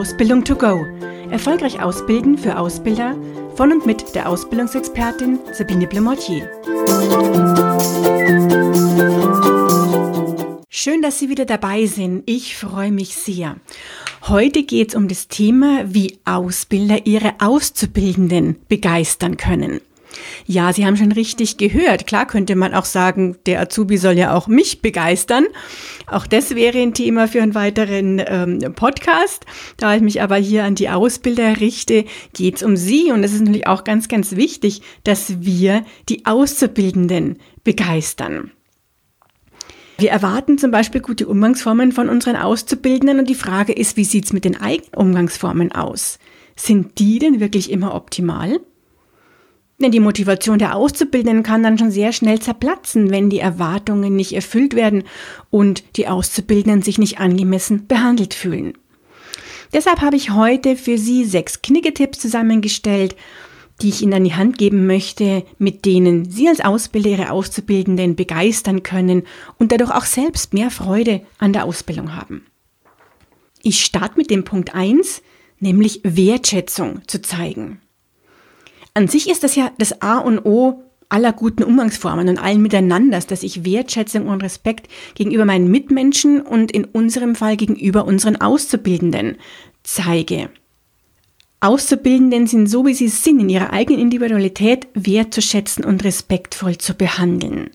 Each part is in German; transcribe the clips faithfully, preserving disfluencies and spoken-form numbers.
Ausbildung to go. Erfolgreich ausbilden für Ausbilder von und mit der Ausbildungsexpertin Sabine Blemortier. Schön, dass Sie wieder dabei sind. Ich freue mich sehr. Heute geht es um das Thema, wie Ausbilder ihre Auszubildenden begeistern können. Ja, Sie haben schon richtig gehört. Klar könnte man auch sagen, der Azubi soll ja auch mich begeistern. Auch das wäre ein Thema für einen weiteren ähm, Podcast. Da ich mich aber hier an die Ausbilder richte, geht es um Sie. Und es ist natürlich auch ganz, ganz wichtig, dass wir die Auszubildenden begeistern. Wir erwarten zum Beispiel gute Umgangsformen von unseren Auszubildenden und die Frage ist, wie sieht es mit den eigenen Umgangsformen aus? Sind die denn wirklich immer optimal? Denn die Motivation der Auszubildenden kann dann schon sehr schnell zerplatzen, wenn die Erwartungen nicht erfüllt werden und die Auszubildenden sich nicht angemessen behandelt fühlen. Deshalb habe ich heute für Sie sechs Knicketipps zusammengestellt, die ich Ihnen an die Hand geben möchte, mit denen Sie als Ausbilder Ihre Auszubildenden begeistern können und dadurch auch selbst mehr Freude an der Ausbildung haben. Ich starte mit dem Punkt eins, nämlich Wertschätzung zu zeigen. An sich ist das ja das A und O aller guten Umgangsformen und allen Miteinanders, dass ich Wertschätzung und Respekt gegenüber meinen Mitmenschen und in unserem Fall gegenüber unseren Auszubildenden zeige. Auszubildenden sind so, wie sie sind, in ihrer eigenen Individualität wertzuschätzen und respektvoll zu behandeln.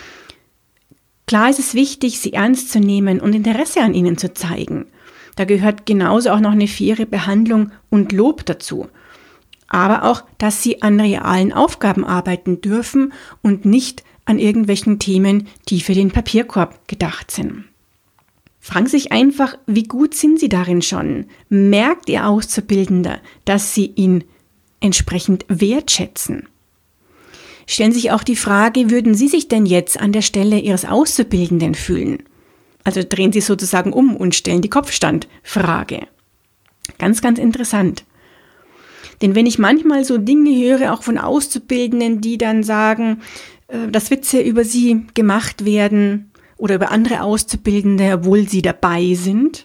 Klar ist es wichtig, sie ernst zu nehmen und Interesse an ihnen zu zeigen. Da gehört genauso auch noch eine faire Behandlung und Lob dazu. Aber auch, dass sie an realen Aufgaben arbeiten dürfen und nicht an irgendwelchen Themen, die für den Papierkorb gedacht sind. Fragen Sie sich einfach, wie gut sind Sie darin schon? Merkt Ihr Auszubildender, dass Sie ihn entsprechend wertschätzen? Stellen Sie sich auch die Frage, würden Sie sich denn jetzt an der Stelle Ihres Auszubildenden fühlen? Also drehen Sie sozusagen um und stellen die Kopfstandfrage. Ganz, ganz interessant. Denn wenn ich manchmal so Dinge höre, auch von Auszubildenden, die dann sagen, dass Witze über sie gemacht werden oder über andere Auszubildende, obwohl sie dabei sind,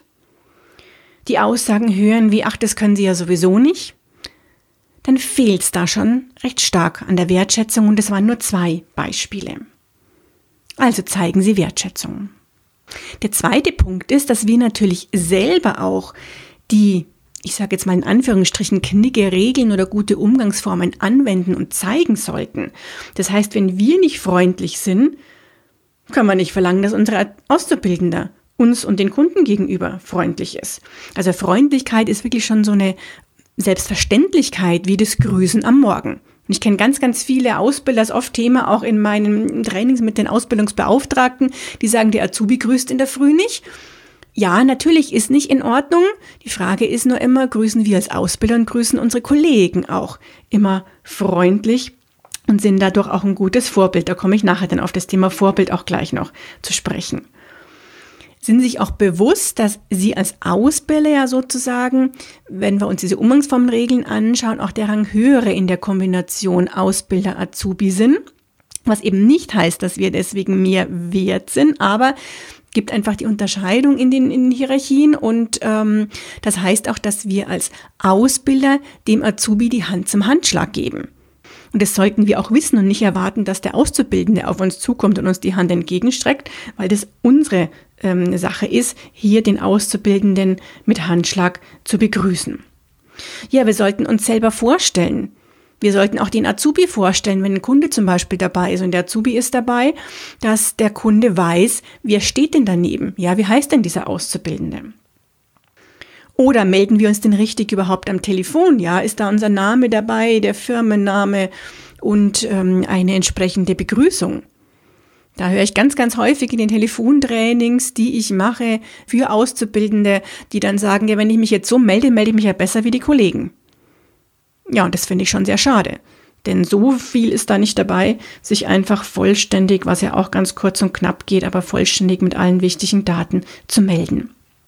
die Aussagen hören wie, ach, das können sie ja sowieso nicht, dann fehlt es da schon recht stark an der Wertschätzung und es waren nur zwei Beispiele. Also zeigen Sie Wertschätzung. Der zweite Punkt ist, dass wir natürlich selber auch die ich sage jetzt mal in Anführungsstrichen, knicke Regeln oder gute Umgangsformen anwenden und zeigen sollten. Das heißt, wenn wir nicht freundlich sind, können wir nicht verlangen, dass unsere Auszubildender uns und den Kunden gegenüber freundlich ist. Also Freundlichkeit ist wirklich schon so eine Selbstverständlichkeit wie das Grüßen am Morgen. Und ich kenne ganz, ganz viele Ausbilder, das ist oft Thema auch in meinen Trainings mit den Ausbildungsbeauftragten, die sagen, der Azubi grüßt in der Früh nicht. Ja, natürlich ist nicht in Ordnung. Die Frage ist nur immer, grüßen wir als Ausbilder und grüßen unsere Kollegen auch immer freundlich und sind dadurch auch ein gutes Vorbild. Da komme ich nachher dann auf das Thema Vorbild auch gleich noch zu sprechen. Sind Sie sich auch bewusst, dass Sie als Ausbilder ja sozusagen, wenn wir uns diese Umgangsformenregeln anschauen, auch der Rang höhere in der Kombination Ausbilder-Azubi sind? Was eben nicht heißt, dass wir deswegen mehr wert sind, aber gibt einfach die Unterscheidung in den, in den Hierarchien und ähm, das heißt auch, dass wir als Ausbilder dem Azubi die Hand zum Handschlag geben. Und das sollten wir auch wissen und nicht erwarten, dass der Auszubildende auf uns zukommt und uns die Hand entgegenstreckt, weil das unsere ähm, Sache ist, hier den Auszubildenden mit Handschlag zu begrüßen. Ja, wir sollten uns selber vorstellen. Wir sollten auch den Azubi vorstellen, wenn ein Kunde zum Beispiel dabei ist und der Azubi ist dabei, dass der Kunde weiß, wer steht denn daneben? Ja, wie heißt denn dieser Auszubildende? Oder melden wir uns denn richtig überhaupt am Telefon? Ja, ist da unser Name dabei, der Firmenname und ähm, eine entsprechende Begrüßung? Da höre ich ganz, ganz häufig in den Telefontrainings, die ich mache für Auszubildende, die dann sagen, ja, wenn ich mich jetzt so melde, melde ich mich ja besser wie die Kollegen. Ja, und das finde ich schon sehr schade, denn so viel ist da nicht dabei, sich einfach vollständig, was ja auch ganz kurz und knapp geht, aber vollständig mit allen wichtigen Daten zu melden.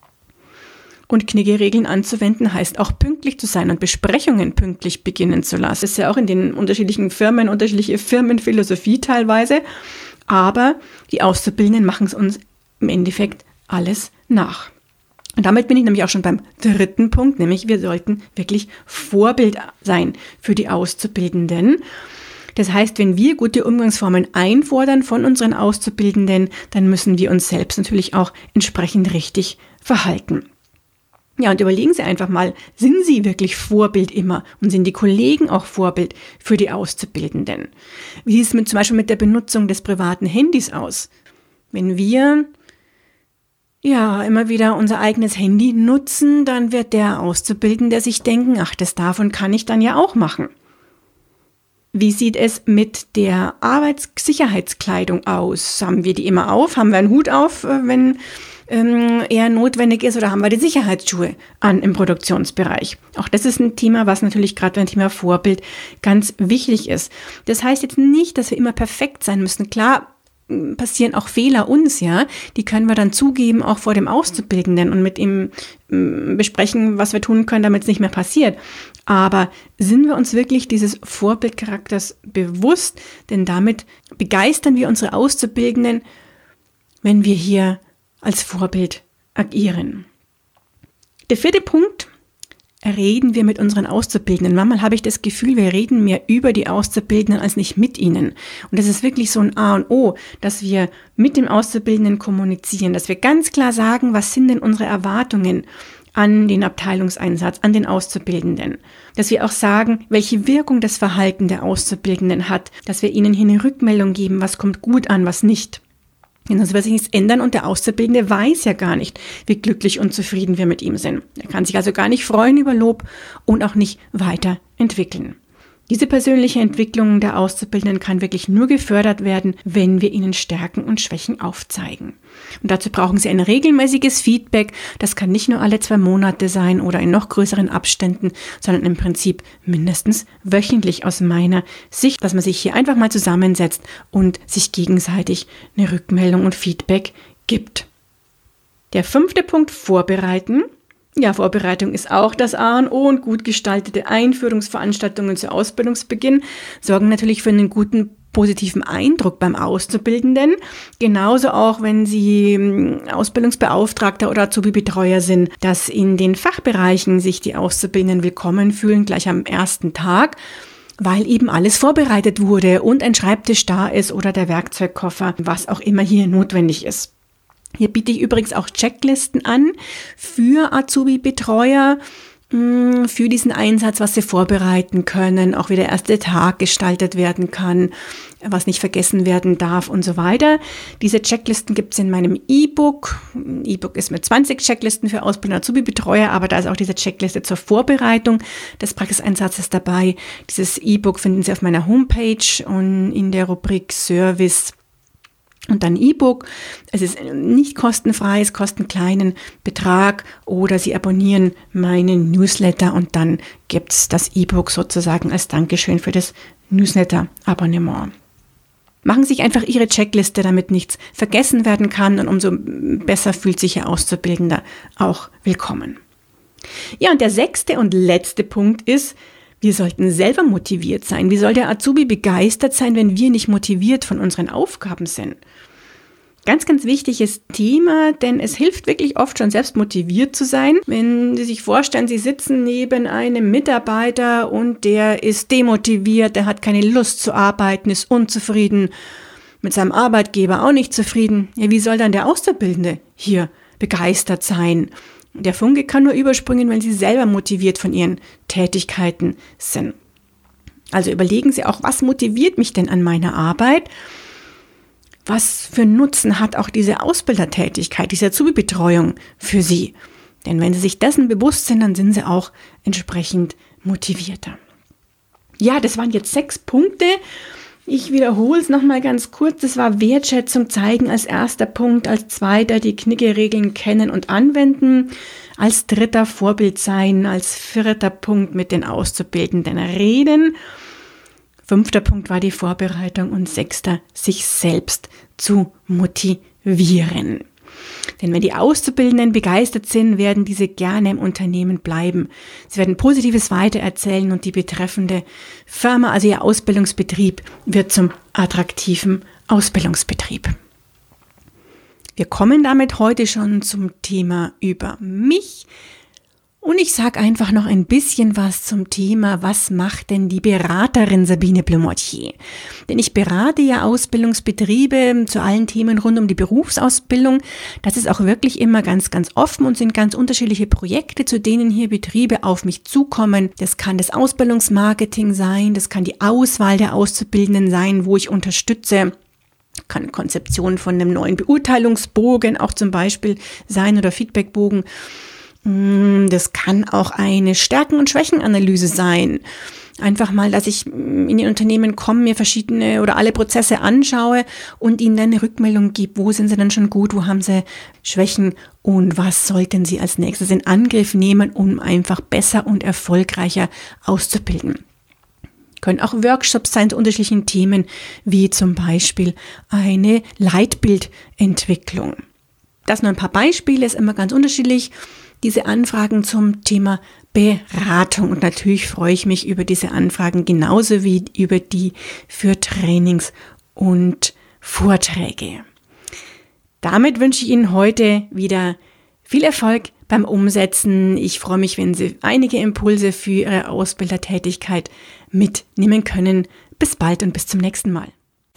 Und Knicke-Regeln anzuwenden heißt auch pünktlich zu sein und Besprechungen pünktlich beginnen zu lassen. Das ist ja auch in den unterschiedlichen Firmen, unterschiedliche Firmenphilosophie teilweise, aber die Auszubildenden machen es uns im Endeffekt alles nach. Und damit bin ich nämlich auch schon beim dritten Punkt, nämlich wir sollten wirklich Vorbild sein für die Auszubildenden. Das heißt, wenn wir gute Umgangsformen einfordern von unseren Auszubildenden, dann müssen wir uns selbst natürlich auch entsprechend richtig verhalten. Ja, und überlegen Sie einfach mal, sind Sie wirklich Vorbild immer und sind die Kollegen auch Vorbild für die Auszubildenden? Wie sieht es mit, zum Beispiel mit der Benutzung des privaten Handys aus? Wenn wir ja immer wieder unser eigenes Handy nutzen, dann wird der Auszubildende sich denken, ach, das davon kann ich dann ja auch machen. Wie sieht es mit der Arbeitssicherheitskleidung aus? Haben wir die immer auf? Haben wir einen Hut auf, wenn ähm, eher notwendig ist? Oder haben wir die Sicherheitsschuhe an im Produktionsbereich? Auch das ist ein Thema, was natürlich gerade beim Thema Vorbild ganz wichtig ist. Das heißt jetzt nicht, dass wir immer perfekt sein müssen. Klar, passieren auch Fehler uns, ja, die können wir dann zugeben, auch vor dem Auszubildenden und mit ihm m, besprechen, was wir tun können, damit es nicht mehr passiert. Aber sind wir uns wirklich dieses Vorbildcharakters bewusst? Denn damit begeistern wir unsere Auszubildenden, wenn wir hier als Vorbild agieren. Der vierte Punkt: Reden wir mit unseren Auszubildenden. Manchmal habe ich das Gefühl, wir reden mehr über die Auszubildenden als nicht mit ihnen. Und das ist wirklich so ein A und O, dass wir mit dem Auszubildenden kommunizieren, dass wir ganz klar sagen, was sind denn unsere Erwartungen an den Abteilungseinsatz, an den Auszubildenden. Dass wir auch sagen, welche Wirkung das Verhalten der Auszubildenden hat, dass wir ihnen hier eine Rückmeldung geben, was kommt gut an, was nicht. Denn sonst wird sich nichts ändern und der Auszubildende weiß ja gar nicht, wie glücklich und zufrieden wir mit ihm sind. Er kann sich also gar nicht freuen über Lob und auch nicht weiterentwickeln. Diese persönliche Entwicklung der Auszubildenden kann wirklich nur gefördert werden, wenn wir ihnen Stärken und Schwächen aufzeigen. Und dazu brauchen sie ein regelmäßiges Feedback. Das kann nicht nur alle zwei Monate sein oder in noch größeren Abständen, sondern im Prinzip mindestens wöchentlich aus meiner Sicht, dass man sich hier einfach mal zusammensetzt und sich gegenseitig eine Rückmeldung und Feedback gibt. Der fünfte Punkt: Vorbereiten. Ja, Vorbereitung ist auch das A und O und gut gestaltete Einführungsveranstaltungen zu Ausbildungsbeginn sorgen natürlich für einen guten positiven Eindruck beim Auszubildenden. Genauso auch, wenn Sie Ausbildungsbeauftragter oder Azubi-Betreuer sind, dass in den Fachbereichen sich die Auszubildenden willkommen fühlen, gleich am ersten Tag, weil eben alles vorbereitet wurde und ein Schreibtisch da ist oder der Werkzeugkoffer, was auch immer hier notwendig ist. Hier biete ich übrigens auch Checklisten an für Azubi-Betreuer, für diesen Einsatz, was sie vorbereiten können, auch wie der erste Tag gestaltet werden kann, was nicht vergessen werden darf und so weiter. Diese Checklisten gibt es in meinem E-Book. Ein E-Book ist mit zwanzig Checklisten für Ausbilder und Azubi-Betreuer, aber da ist auch diese Checkliste zur Vorbereitung des Praxiseinsatzes dabei. Dieses E-Book finden Sie auf meiner Homepage und in der Rubrik Service. Und dann E-Book. Es ist nicht kostenfrei, es kostet einen kleinen Betrag oder Sie abonnieren meinen Newsletter und dann gibt es das E-Book sozusagen als Dankeschön für das Newsletter-Abonnement. Machen Sie sich einfach Ihre Checkliste, damit nichts vergessen werden kann und umso besser fühlt sich Ihr Auszubildender auch willkommen. Ja, und der sechste und letzte Punkt ist: Wir sollten selber motiviert sein. Wie soll der Azubi begeistert sein, wenn wir nicht motiviert von unseren Aufgaben sind? Ganz, ganz wichtiges Thema, denn es hilft wirklich oft schon, selbst motiviert zu sein. Wenn Sie sich vorstellen, Sie sitzen neben einem Mitarbeiter und der ist demotiviert, der hat keine Lust zu arbeiten, ist unzufrieden, mit seinem Arbeitgeber auch nicht zufrieden. Ja, wie soll dann der Auszubildende hier begeistert sein? Der Funke kann nur überspringen, wenn Sie selber motiviert von Ihren Tätigkeiten sind. Also überlegen Sie auch, was motiviert mich denn an meiner Arbeit? Was für Nutzen hat auch diese Ausbildertätigkeit, diese Azubi-Betreuung für Sie? Denn wenn Sie sich dessen bewusst sind, dann sind Sie auch entsprechend motivierter. Ja, das waren jetzt sechs Punkte. Ich wiederhole es nochmal ganz kurz. Das war Wertschätzung zeigen als erster Punkt, als zweiter die Knigge-Regeln kennen und anwenden, als dritter Vorbild sein, als vierter Punkt mit den Auszubildenden reden. Fünfter Punkt war die Vorbereitung und sechster sich selbst zu motivieren. Denn wenn die Auszubildenden begeistert sind, werden diese gerne im Unternehmen bleiben. Sie werden Positives weitererzählen und die betreffende Firma, also ihr Ausbildungsbetrieb, wird zum attraktiven Ausbildungsbetrieb. Wir kommen damit heute schon zum Thema über mich. Und ich sage einfach noch ein bisschen was zum Thema, was macht denn die Beraterin Sabine Blemortier? Denn ich berate ja Ausbildungsbetriebe zu allen Themen rund um die Berufsausbildung. Das ist auch wirklich immer ganz, ganz offen und sind ganz unterschiedliche Projekte, zu denen hier Betriebe auf mich zukommen. Das kann das Ausbildungsmarketing sein, das kann die Auswahl der Auszubildenden sein, wo ich unterstütze. Kann Konzeption von einem neuen Beurteilungsbogen auch zum Beispiel sein oder Feedbackbogen. Das kann auch eine Stärken- und Schwächenanalyse sein. Einfach mal, dass ich in die Unternehmen komme, mir verschiedene oder alle Prozesse anschaue und ihnen dann eine Rückmeldung gebe, wo sind sie denn schon gut, wo haben sie Schwächen und was sollten sie als nächstes in Angriff nehmen, um einfach besser und erfolgreicher auszubilden. Können auch Workshops sein zu unterschiedlichen Themen, wie zum Beispiel eine Leitbildentwicklung. Das nur ein paar Beispiele, ist immer ganz unterschiedlich. Diese Anfragen zum Thema Beratung. Und natürlich freue ich mich über diese Anfragen genauso wie über die für Trainings und Vorträge. Damit wünsche ich Ihnen heute wieder viel Erfolg beim Umsetzen. Ich freue mich, wenn Sie einige Impulse für Ihre Ausbildertätigkeit mitnehmen können. Bis bald und bis zum nächsten Mal.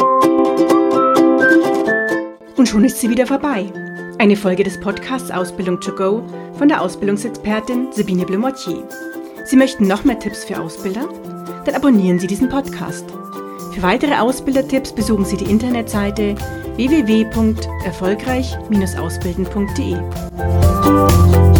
Und schon ist sie wieder vorbei. Eine Folge des Podcasts Ausbildung to go von der Ausbildungsexpertin Sabine Blemortier. Sie möchten noch mehr Tipps für Ausbilder? Dann abonnieren Sie diesen Podcast. Für weitere Ausbildertipps besuchen Sie die Internetseite w w w punkt erfolgreich Bindestrich ausbilden punkt d e.